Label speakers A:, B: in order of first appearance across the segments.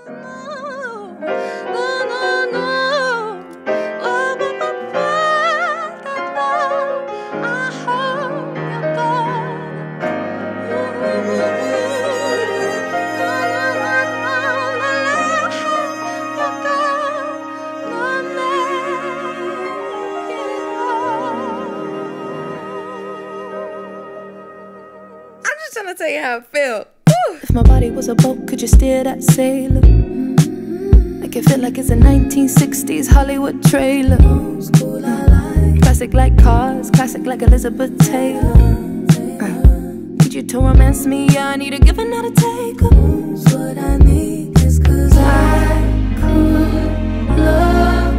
A: Trying to tell you how I feel.
B: If my body was a boat, could you steer that sailor? Make it feel like it's a 1960s Hollywood trailer. Classic like cars, classic like Elizabeth Taylor. Need you to romance me, yeah, I need a give and not a take. What I need is 'cause I could love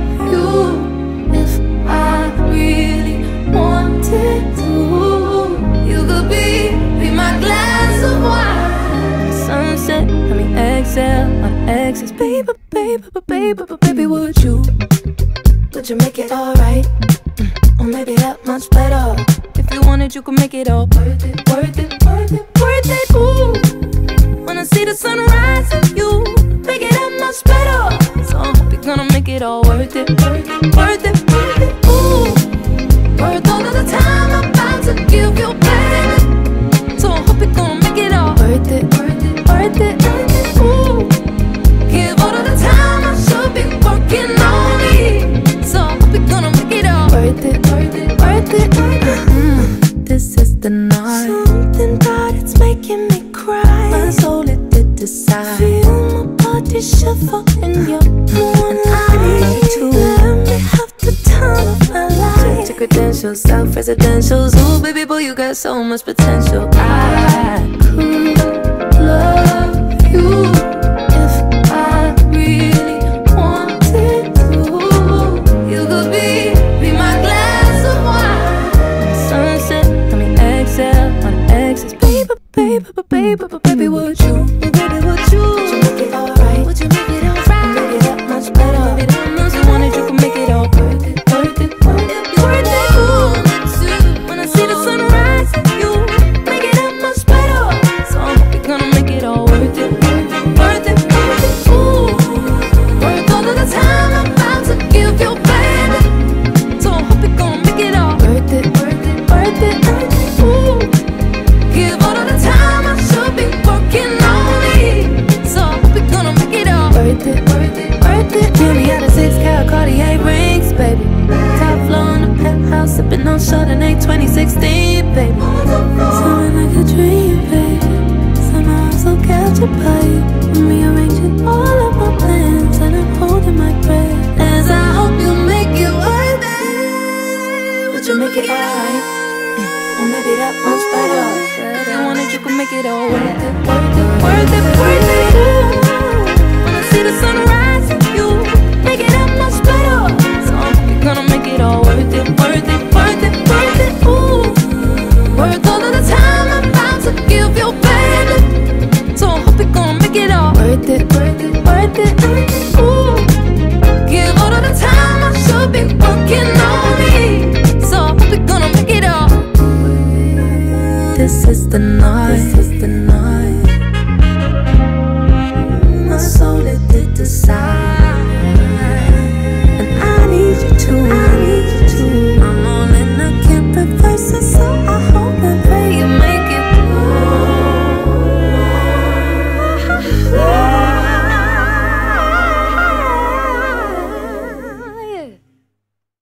B: you if I really wanted to. You could be my glass of wine. Sunset, I mean exhale, my exes. Baby, baby, baby, baby, would you make it alright? Or maybe that much better. If you wanted, you could make it all worth it, worth it, worth it, worth it. Ooh, when I see the sunrise and you make it that much better. So I hope you're gonna make it all worth it, worth it, worth it, worth it. Ooh, worth all of the time I'm about to give you, baby. So I hope you're gonna make it all worth it, worth it, worth it, worth it. Ooh, give all of the time I should be working on me. So I hope you're gonna make it all worth it, worth it, worth it, worth it. This is the night. Something about it's making me cry. My soul it did decide. Feel my body shiver in your one eye. To let me have the time of my life. Check your credentials, self-residentials. Ooh, baby boy, you got so much potential. I could love you if I really wanted to. You could be my glass of wine. Sunset, I mean exhale, on the exes. Baby, baby, baby, baby, would you? Baby, would you make it alright? Would you make it alright? Maybe that much better. Maybe that much you wanted, you could make it all worth it, worth it, worth it, worth it. Ooh, when I see the sunrise, you make it that much better. So I hope you're gonna make it all worth it, worth it, worth it, worth it. Ooh, worth all of the time I'm about to give you, baby. So I hope you're gonna make it all worth it, worth it, worth it, worth it. Ooh, give all of the time I should be working on me. So I hope you're gonna make it all worth it, worth it, worth it. Give me out of 6-carat Cartier rings, baby. Top floor in the penthouse, sipping on Chardonnay 2016, baby. Sounding like a dream, baby. Somehow I'm so captured by you. I'm rearranging all of my plans and I'm holding my breath as I hope you make it worth it. Would you make it alright? Or maybe that much better. If you wanted, you could make it all worth it, worth it, worth it, worth it. Ooh, when I see the sunrise.